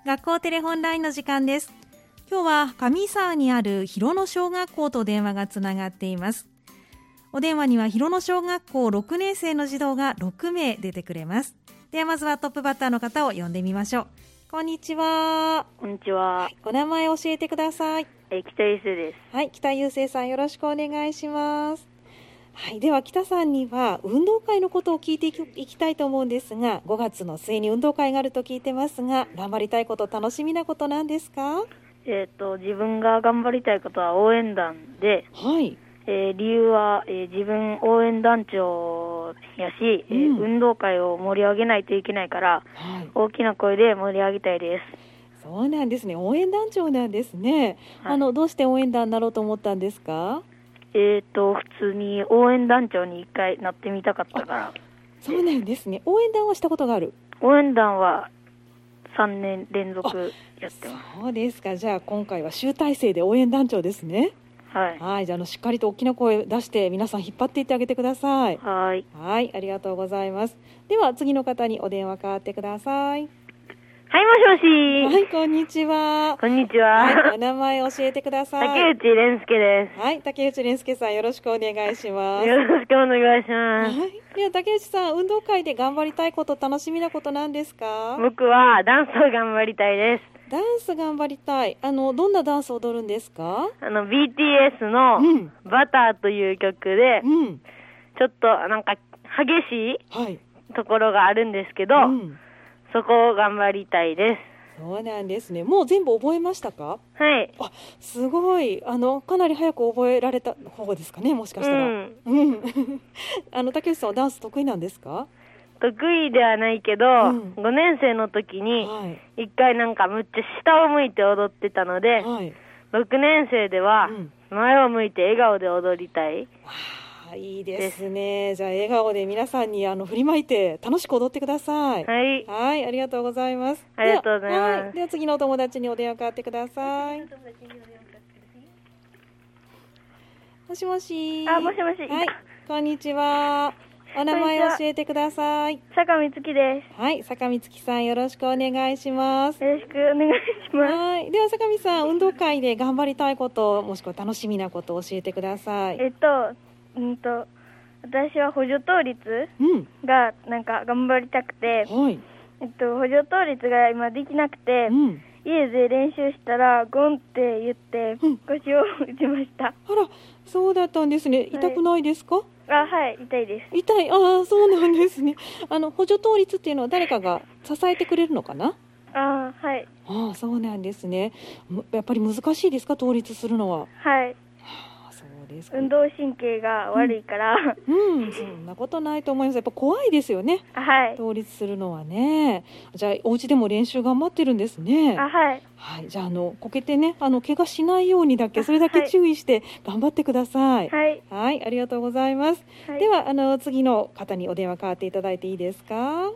学校テレホンラインの時間です。今日は上沢にある広野小学校と電話がつながっています。お電話には広野小学校6年生の児童が6名出てくれます。ではまずはトップバッターの方を呼んでみましょう。こんにちは。 こんにちは。 はい、お名前教えてください。 北優生です。 はい、北優生さんよろしくお願いします。はい、では北さんには運動会のことを聞いていきたいと思うんですが、5月の末に運動会があると聞いてますが、頑張りたいこと、楽しみなことなんですか？ 自分が頑張りたいことは応援団で、 はい。 理由は、自分応援団長やし、運動会を盛り上げないといけないから、 はい、 大きな声で盛り上げたいです。 そうなんですね。応援団長なんですね。はい、どうして応援団になろうと思ったんですか？ 普通に応援団長に一回なってみたかったから。 そうなんですね。応援団はしたことがある？ 応援団は3年連続やってます。 そうですか。じゃあ今回は集大成で応援団長ですね。 はい。 はい。じゃあしっかりと大きな声出して皆さん引っ張っていってあげてください。 はい。 はい。ありがとうございます。では次の方にお電話代わってください。 はい、もしもし。 はい、こんにちは。 こんにちは。 はい、お名前教えてください。 竹内蓮介です。 はい、竹内蓮介さんよろしくお願いします。 よろしくお願いします。 はい。では竹内さん、運動会で頑張りたいこと、楽しみなことなんですか？ 僕はダンスを頑張りたいです。 ダンス頑張りたい。どんなダンスを踊るんですか ？BTS のバターという曲で、ちょっとなんか激しいところがあるんですけど、そこを頑張りたいです。 そうなんですね。もう全部覚えましたか？ はい。 あ、すごい。かなり早く覚えられた方ですかね、もしかしたら。竹内さんはダンス得意なんですか？ 得意ではないけど、5年生の時に一回なんかむっちゃ下を向いて踊ってたので、6年生では前を向いて笑顔で踊りたい。 いいですね。じゃあ笑顔で皆さんに振りまいて楽しく踊ってください。 はい。 はい、ありがとうございます。 ありがとうございます。 では次のお友達にお電話かかってください。もしもし。 あ、もしもし。 はい、こんにちは。お名前教えてください。 坂美月です。 はい、坂美月さんよろしくお願いします。 よろしくお願いします。 はい、では坂美さん、運動会で頑張りたいこと、もしくは楽しみなことを教えてください。 私は補助倒立がなんか頑張りたくて、補助倒立が今できなくて、家で練習したらゴンって言って腰を打ちました。 あら、そうだったんですね。痛くないですか？ はい、痛いです。 痛い。ああ、そうなんですね。補助倒立っていうのは誰かが支えてくれるのかな？ はい。 ああ、そうなんですね。やっぱり難しいですか？倒立するのは。 はい。 そうですか。 運動神経が悪いから。 そんなことないと思います。やっぱ怖いですよね。 はい。 倒立するのはね。じゃあお家でも練習頑張ってるんですね。 はい。 はい。じゃあこけてね、怪我しないようにだけそれだけ注意して頑張ってください。 はい。 はい、ありがとうございます。では次の方にお電話代わっていただいていいですか？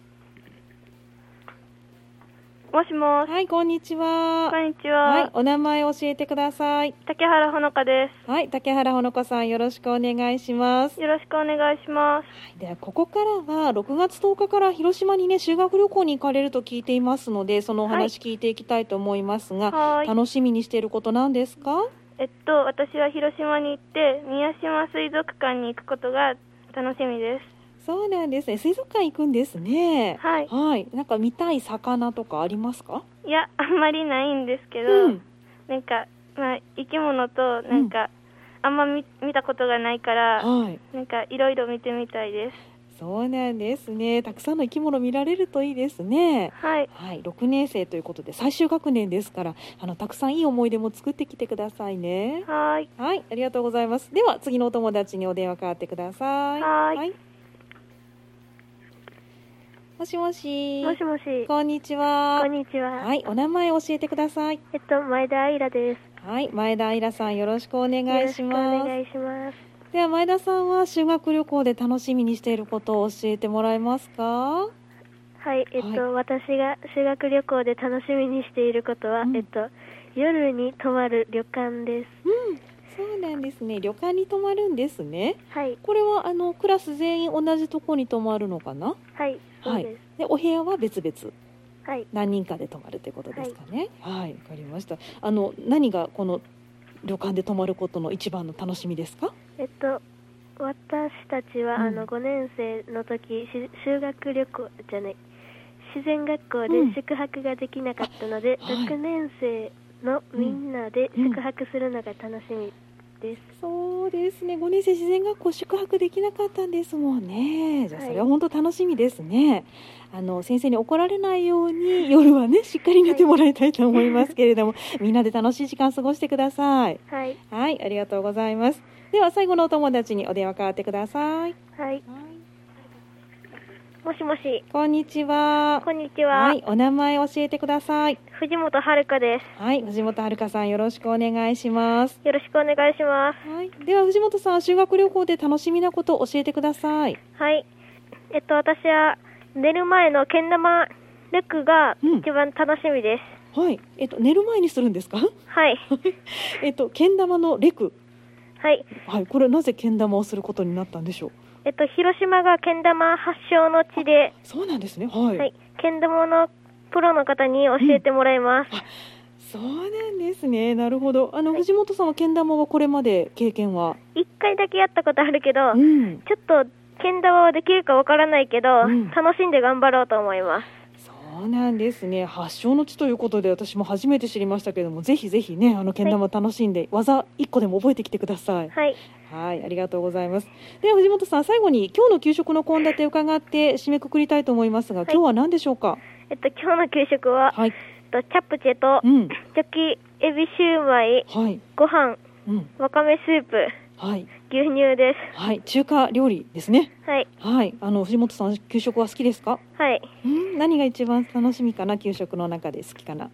もしもし。 はい、こんにちは。 こんにちは。 はい、お名前教えてください。 竹原ほのかです。 はい、竹原ほのかさんよろしくお願いします。 よろしくお願いします。 はい、ではここからは6月10日から広島にね修学旅行に行かれると聞いていますので、そのお話聞いていきたいと思いますが、楽しみにしていることなんですか？ 私は広島に行って宮島水族館に行くことが楽しみです。 そうなんですね。水族館行くんですね。 はい。 はい。なんか見たい魚とかありますか？ いや、あんまりないんですけど、なんか、生き物となんか、あんま見たことがないから、なんかいろいろ見てみたいです。 そうなんですね。たくさんの生き物見られるといいですね。 はい。 はい。6年生ということで最終学年ですから、たくさんいい思い出も作ってきてくださいね。 はい。 はい。ありがとうございます。では次のお友達にお電話代わってください。 はい。 もしもし。 もしもし。 こんにちは。 こんにちは。 はい、お名前教えてください。 前田愛です。 はい、前田愛さんよろしくお願いします。 よろしくお願いします。 では前田さんは修学旅行で楽しみにしていることを教えてもらえますか？ はい、私が修学旅行で楽しみにしていることは、夜に泊まる旅館です。 そうなんですね。旅館に泊まるんですね。 はい。 これはクラス全員同じところに泊まるのかな？ はい。そうです。 でお部屋は別々。 何人かで泊まるということですかね。はい、わかりました。何がこの旅館で泊まることの一番の楽しみですか？ 私たちは、5年生の時修学旅行じゃない自然学校で宿泊ができなかったので、6年生のみんなで宿泊するのが楽しみです。 そうですね、5年生自然学校宿泊できなかったんですもんね。じゃあそれは本当楽しみですね。先生に怒られないように夜はねしっかり寝てもらいたいと思いますけれども、みんなで楽しい時間過ごしてください。はい、ありがとうございます。では最後のお友達にお電話代わってください。 もしもし。 こんにちは。 こんにちは。 はい、お名前教えてください。 藤本遥です。 はい、藤本遥さんよろしくお願いします。 よろしくお願いします。 はい、では藤本さん、修学旅行で楽しみなことを教えてください。 はい、私は寝る前のけん玉レクが一番楽しみです。 はい、寝る前にするんですか？ はい。 けん玉のレク。 はい。 はい、これなぜけん玉をすることになったんでしょう？ 広島がけん玉発祥の地で。 そうなんですね。はい。 はい。けん玉のプロの方に教えてもらいます。 そうなんですね。なるほど。藤本さんはけん玉はこれまで経験は 1回だけやったことあるけど、ちょっとけん玉はできるかわからないけど、楽しんで頑張ろうと思います。 そうなんですね。発祥の地ということで私も初めて知りましたけれども、ぜひぜひねけん玉楽しんで、技1個でも覚えてきてください。はい、ありがとうございます。では藤本さん、最後に今日の給食の献立を伺って締めくくりたいと思いますが、今日は何でしょうか？ 今日の給食は、チャプチェと、チョキエビシューマイ、ご飯、わかめスープ、牛乳です。 はい、中華料理ですね。はい、藤本さん、給食は好きですか？ はい。 何が一番楽しみかな、給食の中で好きかな？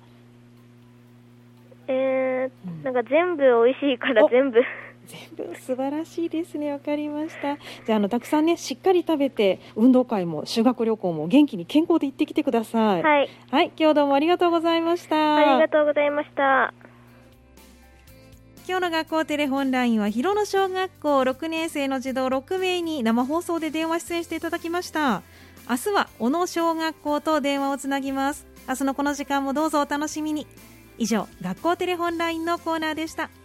なんか全部美味しいから全部素晴らしいですね。わかりました。じゃあたくさんねしっかり食べて、運動会も修学旅行も元気に健康で行ってきてください。はい、今日どうもありがとうございました。 ありがとうございました。 今日の学校テレホンラインは広野小学校6年生の児童6名に生放送で電話出演していただきました。明日は小野小学校と電話をつなぎます。明日のこの時間もどうぞお楽しみに。以上、学校テレホンラインのコーナーでした。